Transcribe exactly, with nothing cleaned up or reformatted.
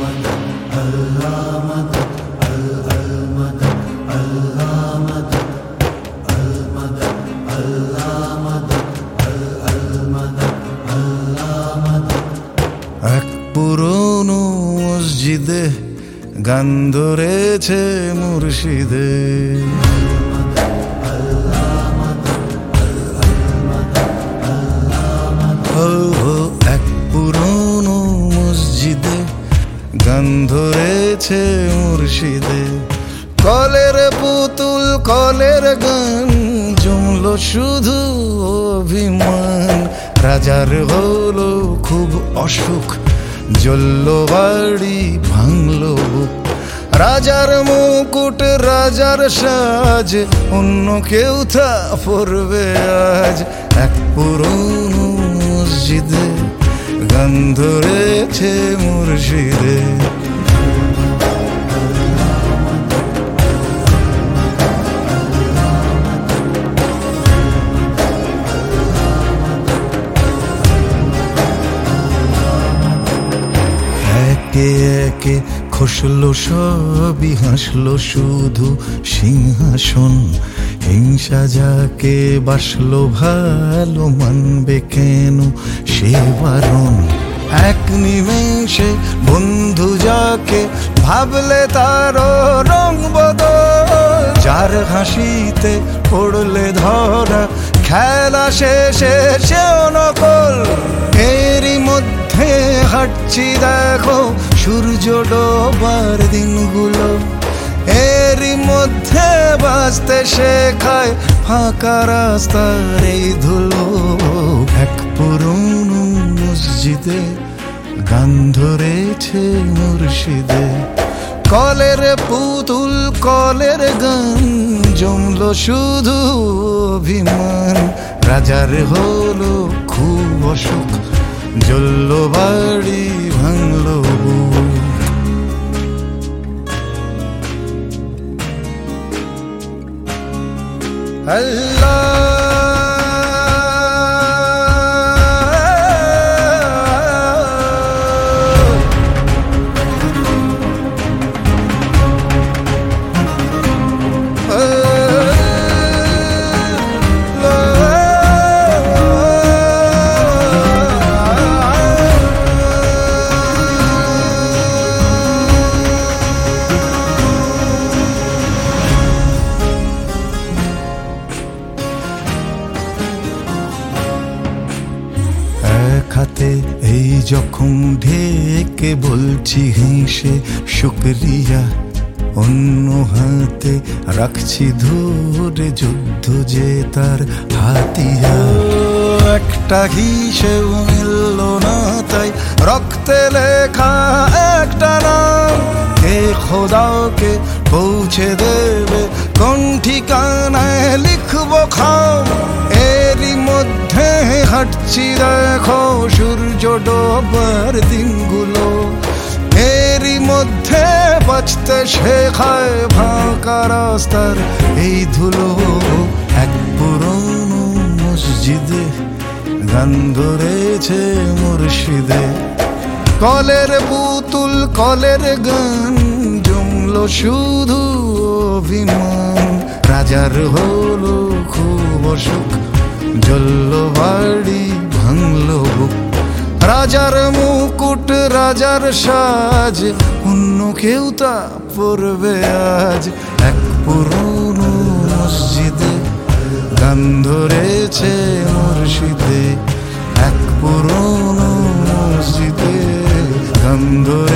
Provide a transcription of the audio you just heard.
এক পুরনো মসজিদে গান ধরেছে মুর্শিদে, এক পুরনো মসজিদে গান ধরেছে মুর্শিদে। কলের পুতুল কলের গান জমলো শুধু অভিমান, রাজার হলো খুব অসুখ, জ্বলল বাড়ি ভাঙলো বুক। রাজার মুকুট রাজার সাজ, অন্য কেউ তা পরবে আজ। এক পুরনো মসজিদে গান ধরেছে মুর্শিদে। একে একে খসলো সবই, হাসলো শুধু সিংহাসন। হিংসা যাকে বাসলো ভালো, মানবে কেন সে বারণ? এক নিমেষে বন্ধু যাকে ভাবলে তার রং বদল, যার হাসিতে পড়লে ধরা খেলা শেষে সেও নকল। এরই মধ্যে হাঁটছি দেখো সূর্য ডোবার দিনগুলো, এরই মধ্যে বাঁচতে শেখায় ফাঁকা রাস্তার এই ধুলো। এক পুরনো মসজিদে গান ধরেছে মুর্শিদে, কলের পুতুল কলের গান জমলো শুধু অভিমান। রাজার হলো খুব অসুখ, জ্বলল বাড়ি ভাঙলো বুক। আল্লাহ হাতে এই জখম ঢেকে বলছি হেসে শুকরিয়া, অন্য হাতে রাখছি ধরে যুদ্ধ যে তার হাতিয়ার। একটা হিসেব মিলল না তাই রক্তে লেখা একটা নাম, কে খোদাকে পৌঁছে দেবে কোন ঠিকানায় লিখবো খাম। এরই মধ্যে হাঁটছি দেখো সূর্য ডোবার দিনগুলো, এরই মধ্যে বাঁচতে শেখায় ফাঁকা রাস্তার এই ধুলো। এক পুরনো মসজিদে গান ধরেছে মুর্শিদে, কলের পুতুল কলের গান জমলো শুধু অভিমান। রাজার হলো খুব অসুখ, জ্বলল বাড়ি ভাঙলো বুক। রাজার মুকুট রাজার সাজ, অন্য কেউ তা পরবে আজ। এক পুরনো মসজিদে গান ধরেছে মুর্শিদে, এক পুরনো মসজিদে গান ধরেছে